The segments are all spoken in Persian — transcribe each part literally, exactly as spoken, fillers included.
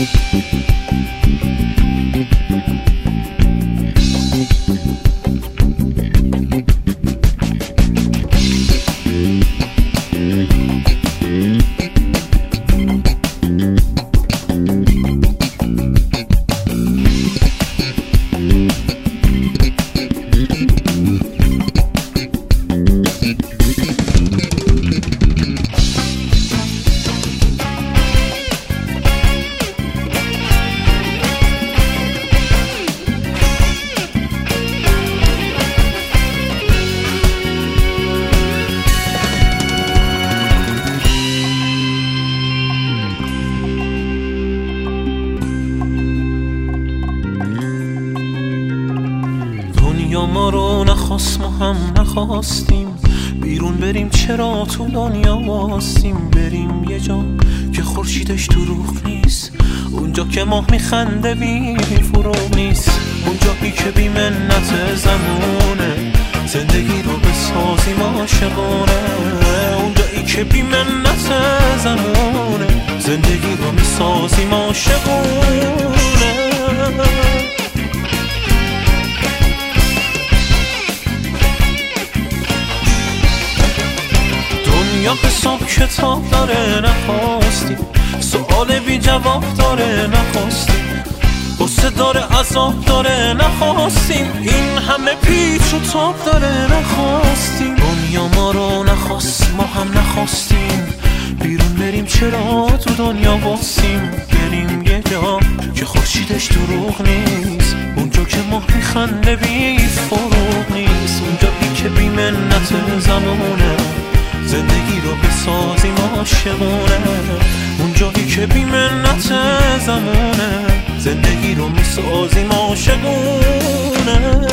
دنیا ما رو نخواست، ما هم نخواستیم بیرون بریم، چرا تو دنیا واستیم؟ بریم یه جا که خورشیدش دروغ نیست، اونجا که ماه میخنده بی فروغ نیست، اونجایی که بی منت زمونه زندگی رو بسازیم عاشقانه، اونجایی که بی منت زمونه زندگی رو میسازیم عاشقانه. یا حساب کتاب داره نخواستیم، سؤال بی جواب داره نخواستیم، غصه داره عذاب داره نخواستیم، این همه پیچ و تاب داره نخواستیم. دنیا ما رو نخواست، ما هم نخواستیم بیرون بریم، چرا تو دنیا واسیم؟ بریم یه جا که خورشیدش دروغ نیست، اونجا که ماه میخنده بی فروغ نیست، اونجایی که بی منت زمونه زندگی رو بسازیم عاشقونه، اونجایی که بی منت زمونه زندگی رو میسازیم عاشقونه.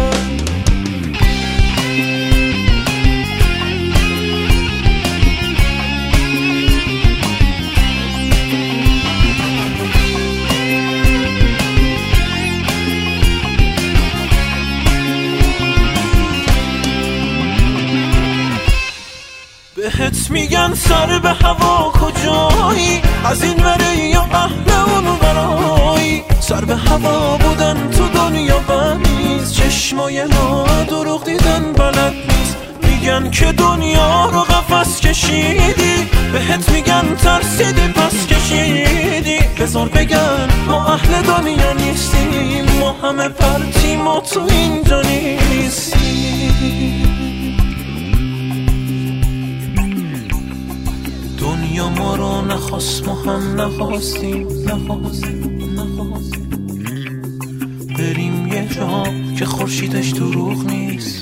بهت میگن سر به هوا کجایی، از این وره یا اهل اون ورایی، سر به هوا بودن تو دنیا بنیز، چشمای ما دروغ دیدن بلد نیست، میگن که دنیا رو قفس کشیدی، بهت میگن ترسیدی پس کشیدی، بذار بگن ما اهل دنیا نیستیم، ما همه پرتیم و تو اینجا نیستیم. دنیا ما رو نخواست، ما هم نخواستیم نخواستیم نخواستیم بریم یه جا که خورشیدش دروغ نیست،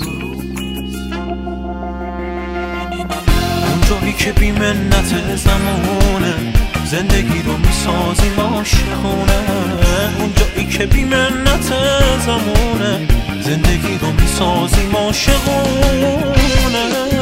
اونجایی که بی منت زمونه زندگی رو میسازیم عاشقونه، اونجایی که بی منت زمونه زندگی رو میسازیم عاشقونه.